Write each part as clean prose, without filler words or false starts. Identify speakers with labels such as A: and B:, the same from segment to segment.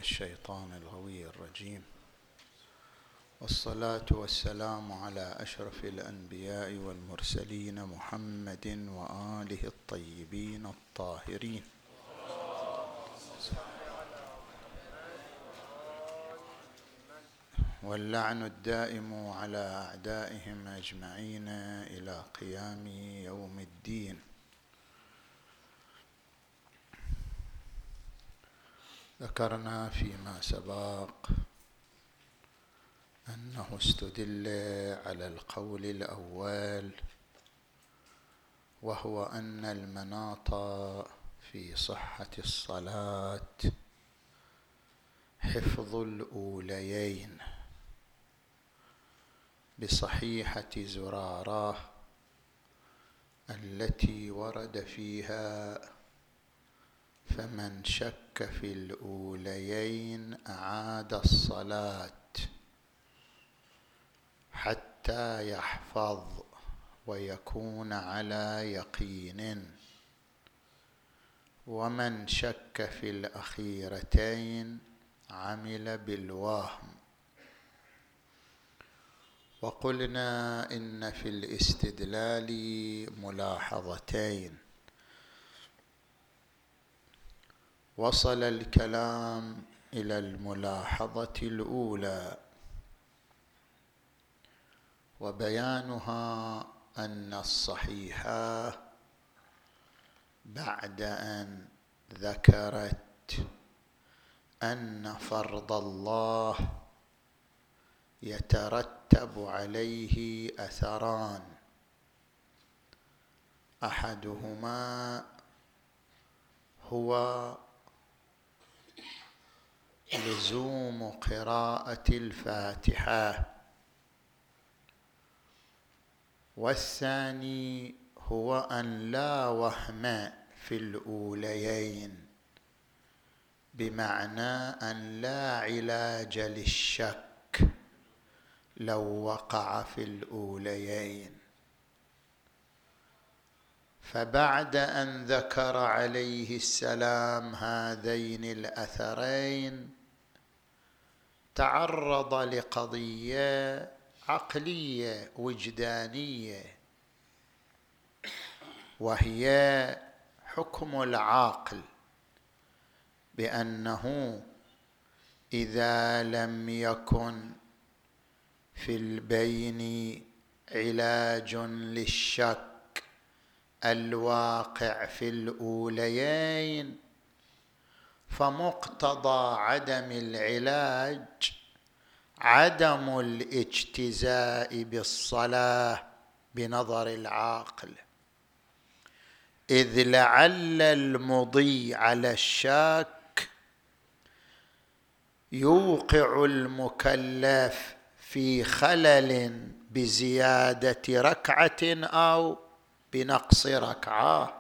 A: الشيطان الغوي الرجيم، والصلاة والسلام على أشرف الأنبياء والمرسلين محمد وآله الطيبين الطاهرين، واللعن الدائم على أعدائهم أجمعين إلى قيام يوم الدين. ذكرنا فيما سبق أنه استدل على القول الأول، وهو أن المناط في صحة الصلاة حفظ الأوليين بصحيحة زرارة التي ورد فيها: فمن شك في الأوليين أعاد الصلاة حتى يحفظ ويكون على يقين، ومن شك في الأخيرتين عمل بالوهم. وقلنا إن في الاستدلال ملاحظتين. وصل الكلام إلى الملاحظة الأولى، وبيانها أن الصحيحة بعد أن ذكرت أن فرض الله يترتب عليه أثران: أحدهما هو لزوم قراءة الفاتحة، والثاني هو أن لا وهم في الأوليين، بمعنى أن لا علاج للشك لو وقع في الأوليين. فبعد أن ذكر عليه السلام هذين الأثرين، تعرض لقضية عقلية وجدانية، وهي حكم العاقل بأنه إذا لم يكن في البين علاج للشك الواقع في الأوليين، فمقتضى عدم العلاج عدم الاجتزاء بالصلاة بنظر العاقل، إذ لعل المضي على الشك يوقع المكلف في خلل بزيادة ركعة أو بنقص ركعة.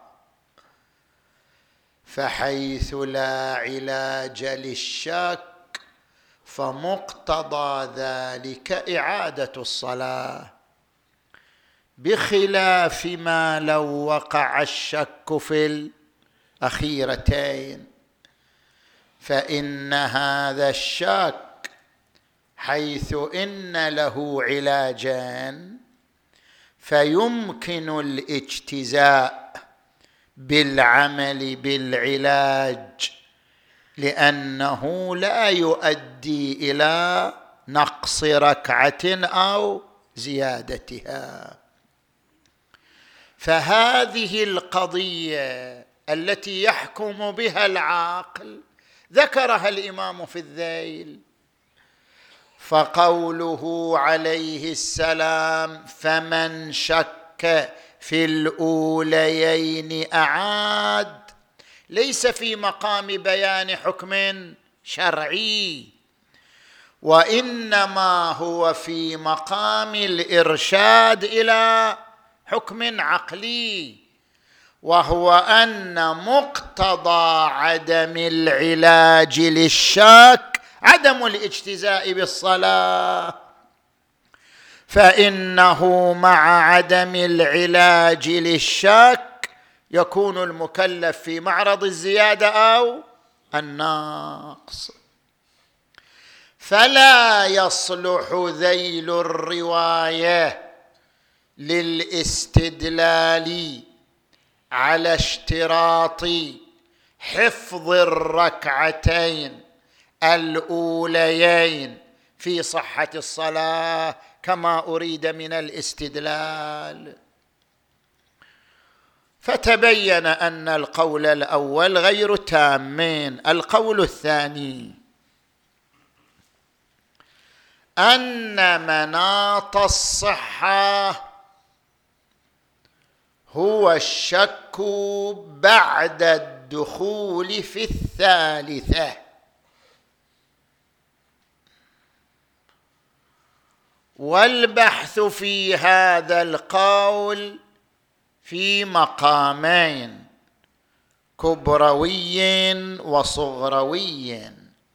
A: فحيث لا علاج للشك فمقتضى ذلك إعادة الصلاة، بخلاف ما لو وقع الشك في الأخيرتين، فإن هذا الشك حيث إن له علاجان فيمكن الاجتزاء بالعمل بالعلاج، لأنه لا يؤدي إلى نقص ركعة أو زيادتها. فهذه القضية التي يحكم بها العاقل ذكرها الإمام في الذيل، فقوله عليه السلام: فمن شك في الأوليين أعاد، ليس في مقام بيان حكم شرعي، وإنما هو في مقام الإرشاد إلى حكم عقلي، وهو أن مقتضى عدم العلاج للشك عدم الاجتزاء بالصلاة، فإنه مع عدم العلاج للشك يكون المكلف في معرض الزيادة أو النقص. فلا يصلح ذيل الرواية للاستدلال على اشتراط حفظ الركعتين الأوليين في صحة الصلاة كما أريد من الاستدلال. فتبين أن القول الأول غير تامين. القول الثاني أن مناط الصحة هو الشك بعد الدخول في الثالثة، والبحث في هذا القول في مقامين: كبروي وصغروي،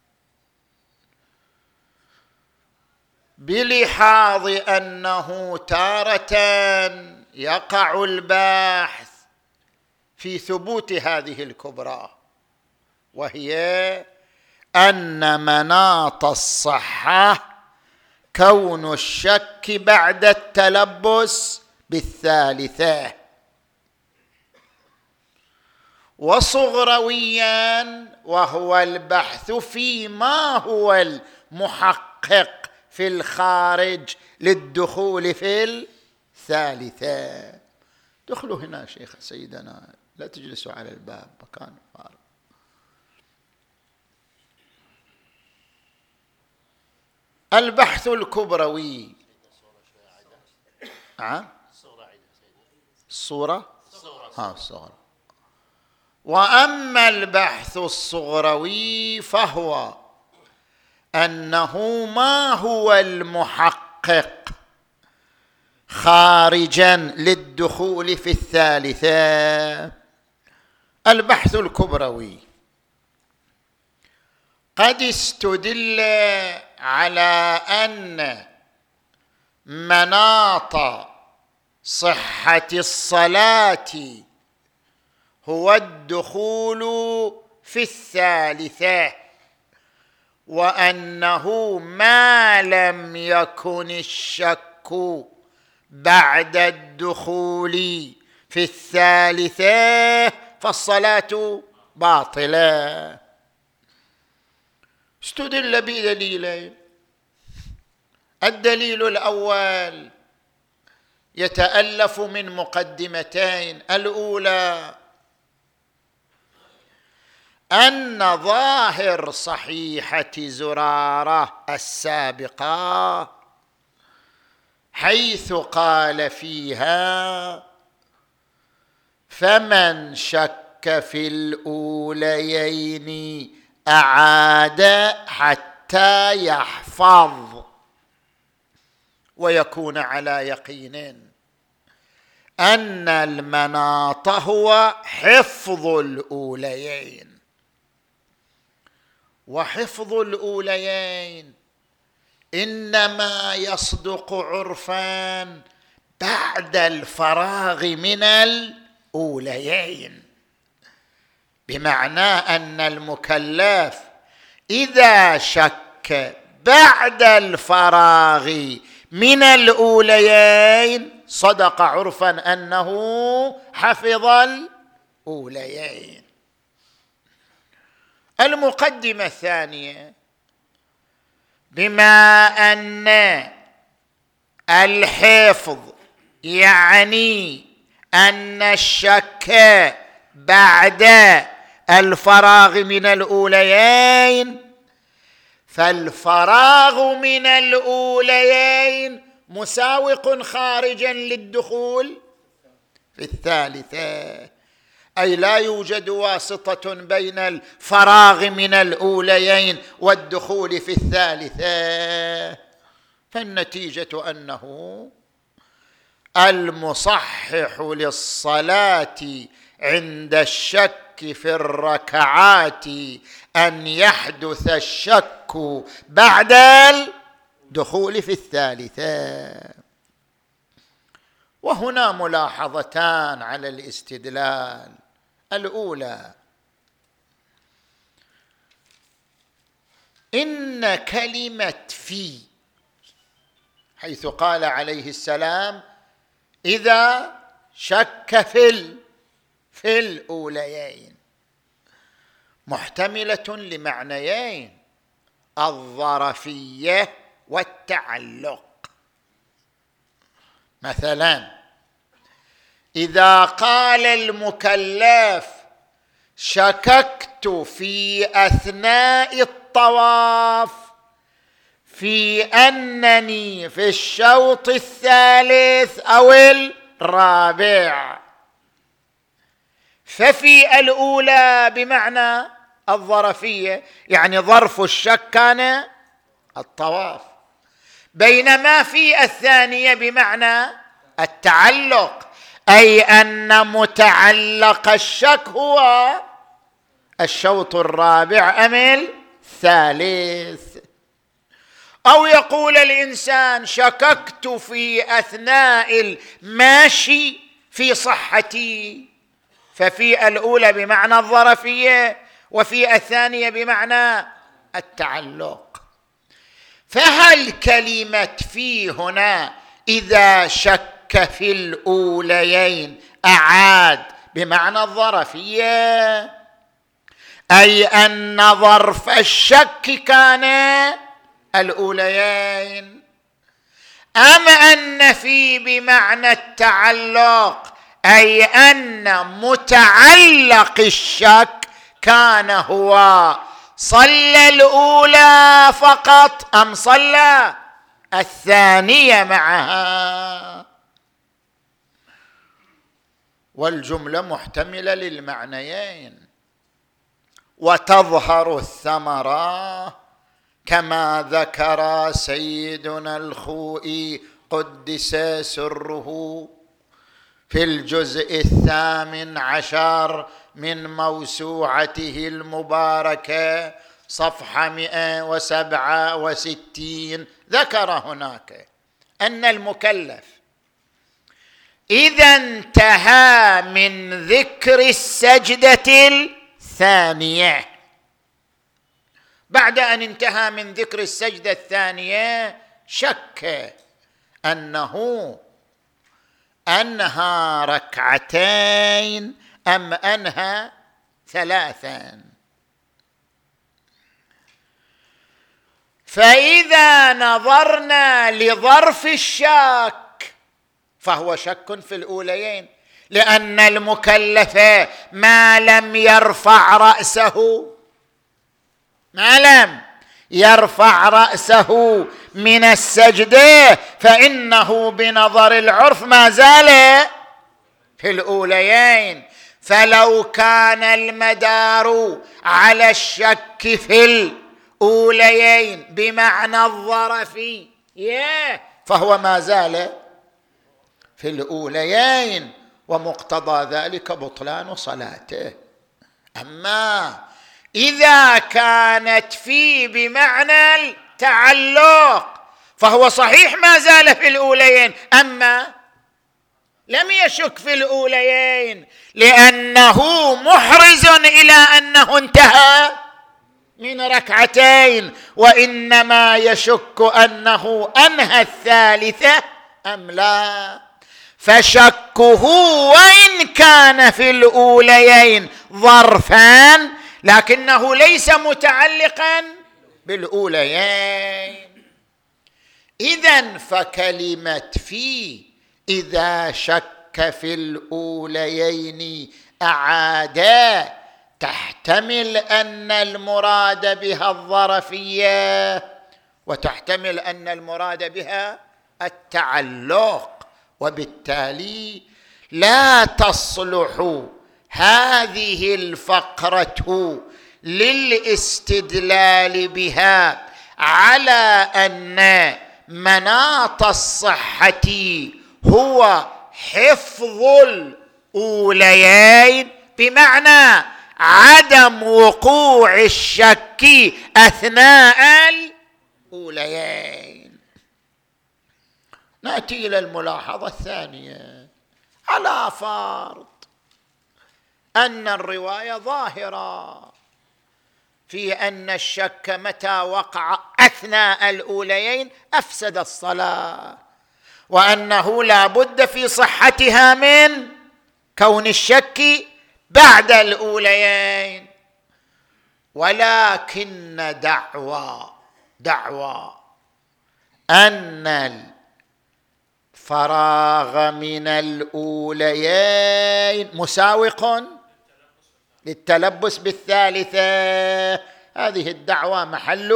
A: بلحاظ أنه تارة يقع البحث في ثبوت هذه الكبرى، وهي أن مناط الصحة كون الشك بعد التلبس بالثالثة، وصغرويا وهو البحث فيما هو المحقق في الخارج للدخول في الثالثة. دخلوا هنا شيخ سيدنا، لا تجلسوا على الباب، مكان فارغ. البحث الكبروي. الصورة الصغرى. وأما البحث الصغروي فهو أنه ما هو المحقق خارجا للدخول في الثالثة. البحث الكبروي قد استدل على أن مناط صحة الصلاة هو الدخول في الثالثة، وأنه ما لم يكن الشك بعد الدخول في الثالثة فالصلاة باطلة. استدل بدليلين. الدليل الأول يتألف من مقدمتين. الأولى أن ظاهر صحيحة زرارة السابقة حيث قال فيها: فمن شك في الأوليين أعاد حتى يحفظ ويكون على يقين أن المناط هو حفظ الأوليين، وحفظ الأوليين إنما يصدق عرفاً بعد الفراغ من الأوليين، بمعنى أن المكلف إذا شك بعد الفراغ من الأوليين صدق عرفاً أنه حفظ الأوليين. المقدمة الثانية: بما أن الحفظ يعني أن الشك بعد الفراغ من الأوليين، فالفراغ من الأوليين مساوق خارجا للدخول في الثالثة، أي لا يوجد واسطة بين الفراغ من الأوليين والدخول في الثالثة. فالنتيجة أنه المصحح للصلاة عند الشك في الركعات أن يحدث الشك بعد الدخول في الثالثة. وهنا ملاحظتان على الاستدلال. الأولى: إن كلمة في، حيث قال عليه السلام إذا شك في الأوليين، محتملة لمعنيين: الظرفية والتعلق. مثلا إذا قال المكلف شككت في أثناء الطواف في أنني في الشوط الثالث أو الرابع، ففي الأولى بمعنى الظرفية، يعني ظرف الشك كان الطواف، بينما في الثانية بمعنى التعلق، أي أن متعلق الشك هو الشوط الرابع أم الثالث. أو يقول الإنسان شككت في أثناء الماشي في صحتي، ففي الأولى بمعنى الظرفية وفي الثانية بمعنى التعلق. فهل كلمة في هنا إذا شك في الأوليين أعاد بمعنى الظرفية، أي أن ظرف الشك كان الأوليين، أم أن في بمعنى التعلق، أي أن متعلق الشك كان هو صلى الأولى فقط أم صلى الثانية معها؟ والجملة محتملة للمعنيين. وتظهر الثمرة كما ذكر سيدنا الخوئي قدس سره في الجزء 18 من موسوعته المباركة صفحة 167، ذكر هناك أن المكلف إذا انتهى من ذكر السجدة الثانية، بعد أن انتهى من ذكر السجدة الثانية شك أنه أنهى ركعتين أم أنهى ثلاثا. فإذا نظرنا لظرف الشك فهو شك في الأوليين، لأن المكلف ما لم يرفع رأسه من السجدة فإنه بنظر العرف ما زال في الأوليين. فلو كان المدار على الشك في الأوليين بمعنى الظرفية فهو ما زال في الأوليين، ومقتضى ذلك بطلان صلاته. أما إذا كانت في بمعنى التعلق فهو صحيح ما زال في الأوليين، أما لم يشك في الأوليين لأنه محرز إلى أنه انتهى من ركعتين، وإنما يشك أنه أنهى الثالثة أم لا. فشكه وإن كان في الأوليين ظرفان لكنه ليس متعلقا بالأوليين. إذن فكلمة في إذا شك في الأوليين أعادا تحتمل أن المراد بها الظرفية، وتحتمل أن المراد بها التعلق، وبالتالي لا تصلح هذه الفقرة للاستدلال بها على أن مناط الصحة هو حفظ الأوليين، بمعنى عدم وقوع الشك أثناء الأوليين. نأتي إلى الملاحظة الثانية. على فرض أن الرواية ظاهرة في أن الشك متى وقع أثناء الأوليين أفسد الصلاة، وأنه لا بد في صحتها من كون الشك بعد الأوليين. ولكن دعوى أن الفراغ من الأوليين مساوق للتلبس بالثالثة، هذه الدعوة محل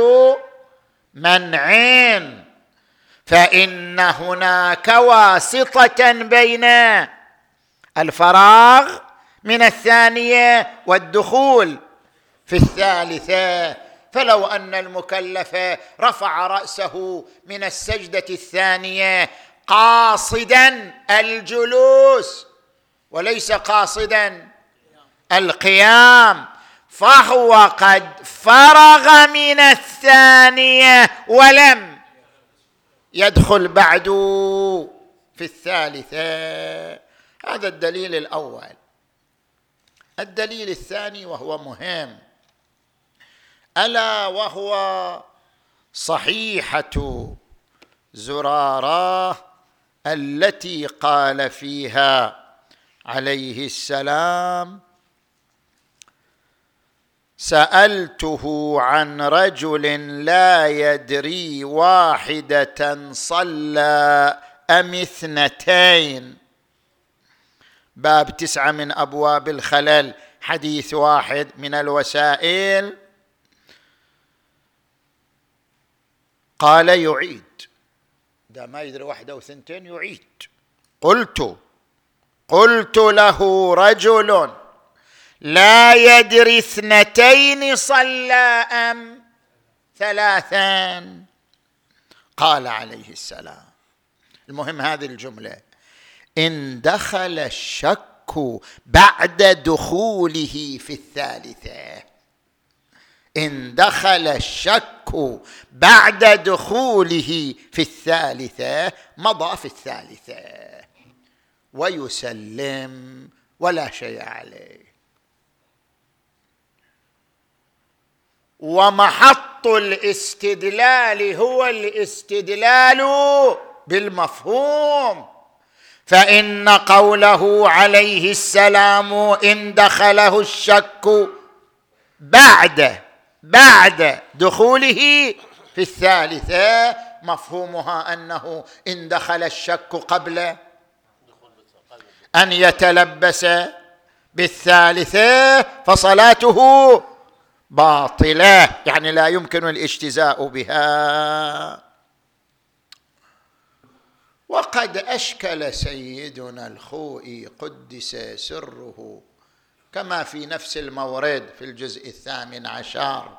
A: منع، فإن هناك واسطة بين الفراغ من الثانية والدخول في الثالثة. فلو أن المكلف رفع رأسه من السجدة الثانية قاصدا الجلوس وليس قاصدا القيام، فهو قد فرغ من الثانية ولم يدخل بعد في الثالثة. هذا الدليل الأول. الدليل الثاني وهو مهم، ألا وهو صحيحة زرارة التي قال فيها عليه السلام: سألته عن رجل لا يدري واحدة صلى أم اثنتين، باب 9 من أبواب الخلل، حديث 1 من الوسائل. قال يعيد، ده ما يدري 1 أو 2 يعيد. قلت له رجل لا يدري 2 صلى أم 3؟ قال عليه السلام، المهم هذه الجملة: إن دخل الشك بعد دخوله في الثالثة، إن دخل الشك بعد دخوله في الثالثة مضى في الثالثة ويسلم ولا شيء عليه. ومحط الاستدلال هو الاستدلال بالمفهوم، فإن قوله عليه السلام إن دخله الشك بعد دخوله في الثالثة مفهومها أنه إن دخل الشك قبل أن يتلبس بالثالثة فصلاته باطلة، يعني لا يمكن الاجتزاء بها. وقد أشكل سيدنا الخوئي قدس سره كما في نفس المورد في الجزء 18،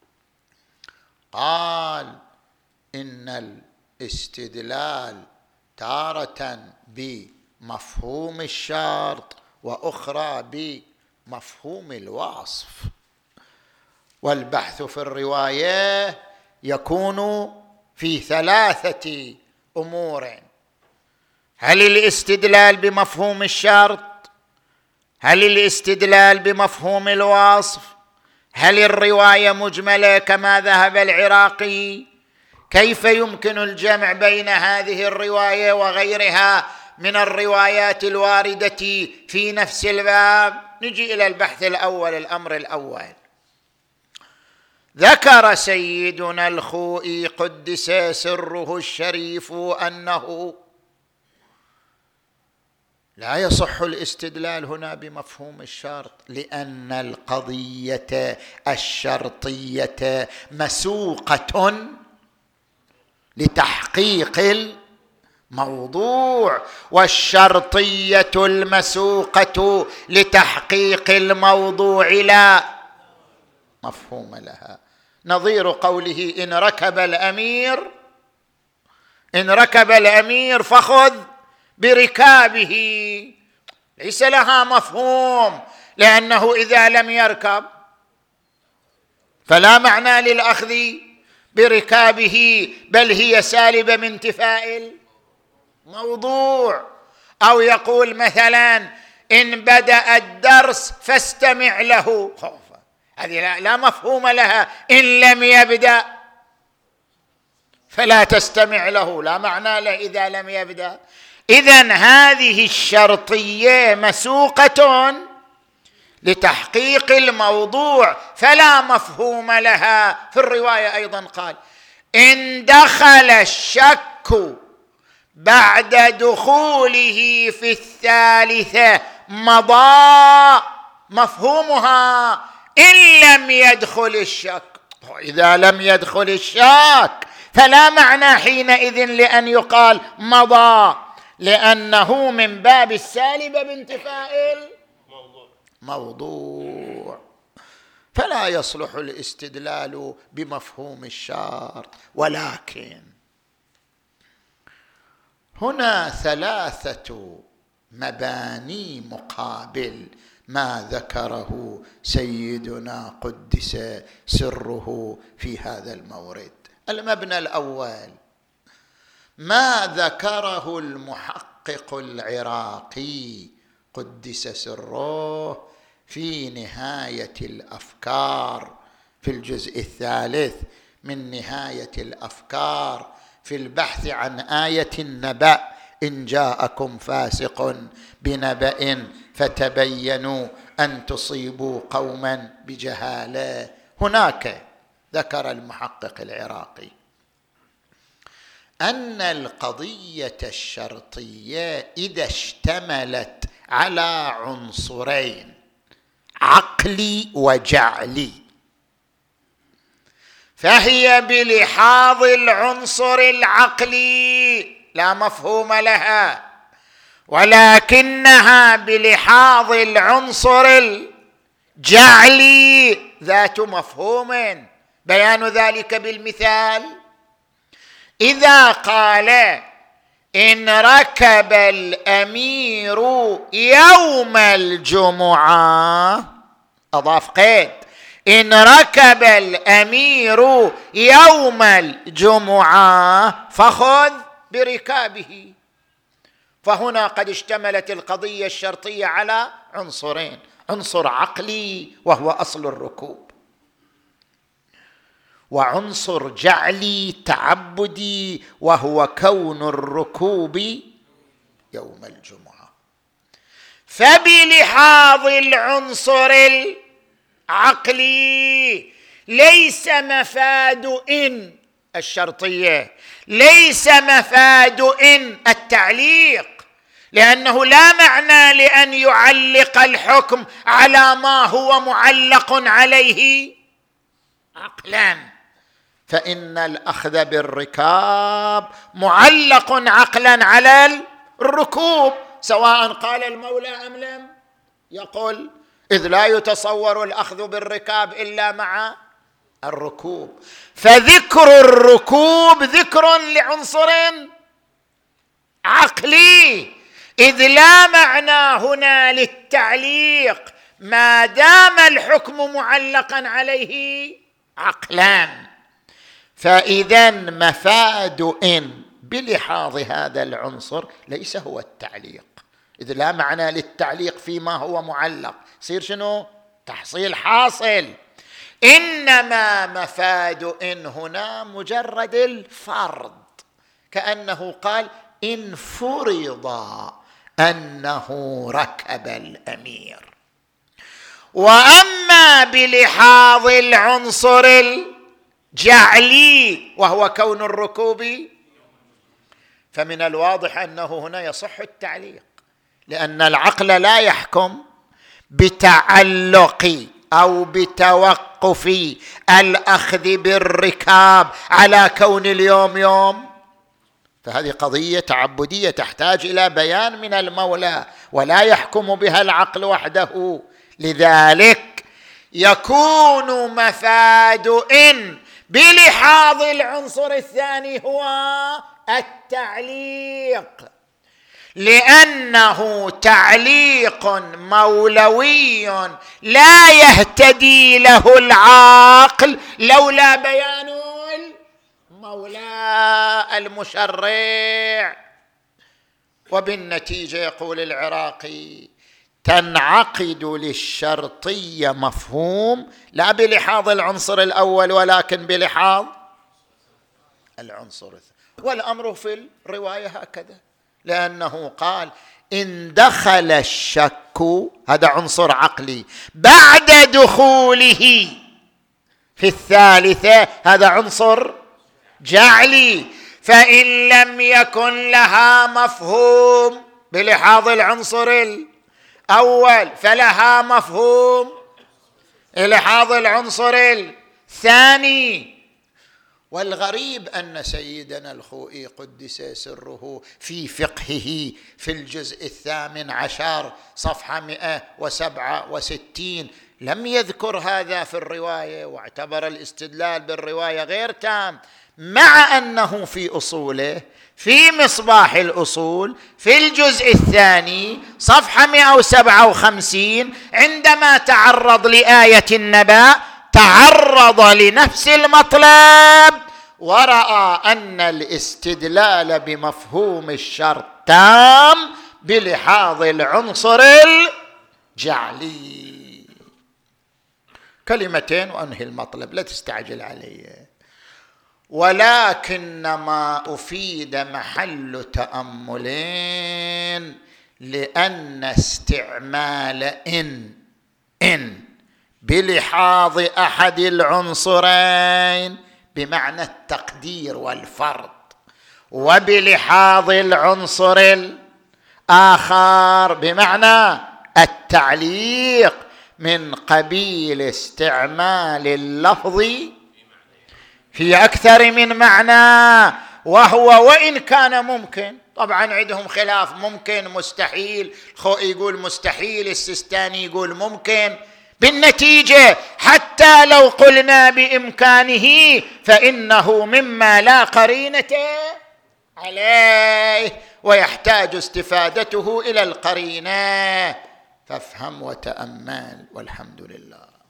A: قال إن الاستدلال تارة بمفهوم الشرط وأخرى بمفهوم الوصف، والبحث في الرواية يكون في 3 أمور: هل الاستدلال بمفهوم الشرط؟ هل الاستدلال بمفهوم الوصف؟ هل الرواية مجملة كما ذهب العراقي؟ كيف يمكن الجمع بين هذه الرواية وغيرها من الروايات الواردة في نفس الباب؟ نجي إلى البحث الأول. الأمر الأول: ذكر سيدنا الخوئي قدس سره الشريف أنه لا يصح الاستدلال هنا بمفهوم الشرط، لأن القضية الشرطية مسوقة لتحقيق الموضوع، والشرطية المسوقة لتحقيق الموضوع لا مفهوم لها. نظير قوله إن ركب الأمير فخذ بركابه، ليس لها مفهوم، لأنه إذا لم يركب فلا معنى للأخذ بركابه، بل هي سالبة من انتفاء الموضوع. أو يقول مثلا إن بدأ الدرس فاستمع له خوفا، هذه لا مفهوم لها. إن لم يبدأ فلا تستمع له، لا معنى له إذا لم يبدأ. إذن هذه الشرطية مسوقة لتحقيق الموضوع فلا مفهوم لها. في الرواية أيضا قال: إن دخل الشك بعد دخوله في الثالثة مضى مفهومها إن لم يدخل الشك. إذا لم يدخل الشك فلا معنى حينئذ لأن يقال مضى، لأنه من باب السالبة بانتفاء الموضوع، فلا يصلح الاستدلال بمفهوم الشرط. ولكن هنا ثلاثة مباني مقابل ما ذكره سيدنا قدس سره في هذا المورد. المبنى الأول ما ذكره المحقق العراقي قدس سره في نهاية الأفكار في الجزء الثالث من نهاية الأفكار في البحث عن آية النبأ: إن جاءكم فاسق بنبأ فتبينوا أن تصيبوا قوما بجهالة. هناك ذكر المحقق العراقي أن القضية الشرطية إذا اشتملت على عنصرين عقلي وجعلي فهي بلحاظ العنصر العقلي لا مفهوم لها، ولكنها بلحاظ العنصر الجعلي ذات مفهوم. بيان ذلك بالمثال: إذا قال إن ركب الأمير يوم الجمعة، أضاف قيد: إن ركب الأمير يوم الجمعة فخذ بركابه. فهنا قد اشتملت القضية الشرطية على عنصرين: عنصر عقلي وهو أصل الركوب، وعنصر جعلي تعبدي وهو كون الركوب يوم الجمعة. فبلحاظ العنصر العقلي ليس مفاد إن الشرطية، ليس مفاد إن التعليق، لأنه لا معنى لأن يعلق الحكم على ما هو معلق عليه عقلا، فإن الأخذ بالركاب معلق عقلا على الركوب، سواء قال المولى أم لم يقل، إذ لا يتصور الأخذ بالركاب إلا مع الركوب. فذكر الركوب ذكر لعنصر عقلي، إذ لا معنى هنا للتعليق ما دام الحكم معلقا عليه عقلا. فإذا مفاد إن بلحاظ هذا العنصر ليس هو التعليق، إذ لا معنى للتعليق فيما هو معلق، يصير شنو؟ تحصيل حاصل. إنما مفاد إن هنا مجرد الفرض، كأنه قال إن فرض أنه ركب الأمير. وأما بلحاظ العنصر الجعلي وهو كون الركوب فمن الواضح أنه هنا يصح التعليق، لأن العقل لا يحكم بتعلق أو بتوقف الأخذ بالركاب على كون اليوم يوم، فهذه قضية تعبدية تحتاج إلى بيان من المولى ولا يحكم بها العقل وحده. لذلك يكون مفاد إن بلحاظ العنصر الثاني هو التعليق، لأنه تعليق مولوي لا يهتدي له العاقل لولا بيان المولى المشرع. وبالنتيجة يقول العراقي تنعقد للشرطية مفهوم لا بلحاظ العنصر الأول ولكن بلحاظ العنصر الثاني. والأمر في الرواية هكذا، لأنه قال إن دخل الشك، هذا عنصر عقلي، بعد دخوله في الثالثة، هذا عنصر جعلي. فإن لم يكن لها مفهوم بلحاظ العنصر الأول فلها مفهوم بلحاظ العنصر الثاني. والغريب أن سيدنا الخوئي قدس سره في فقهه في الجزء 18 صفحة 167 لم يذكر هذا في الرواية، واعتبر الاستدلال بالرواية غير تام، مع أنه في أصوله في مصباح الأصول في الجزء 2 صفحة 157 عندما تعرض لآية النبأ تعرض لنفس المطلب ورأى أن الاستدلال بمفهوم الشرط تام بلحاظ العنصر الجعلي. كلمتين وأنهي المطلب، لا تستعجل علي. ولكن ما أفيد محل تأملين، لأن استعمال إن بلحاظ أحد العنصرين بمعنى التقدير والفرض، وبلحاظ العنصر الآخر بمعنى التعليق، من قبيل استعمال اللفظ في أكثر من معنى. وهو وإن كان ممكن، طبعا عندهم خلاف، ممكن مستحيل، الخوئي يقول مستحيل، السيستاني يقول ممكن. بالنتيجة حتى لو قلنا بإمكانه فإنه مما لا قرينة عليه، ويحتاج استفادته إلى القرينة. فافهم وتأمل، والحمد لله.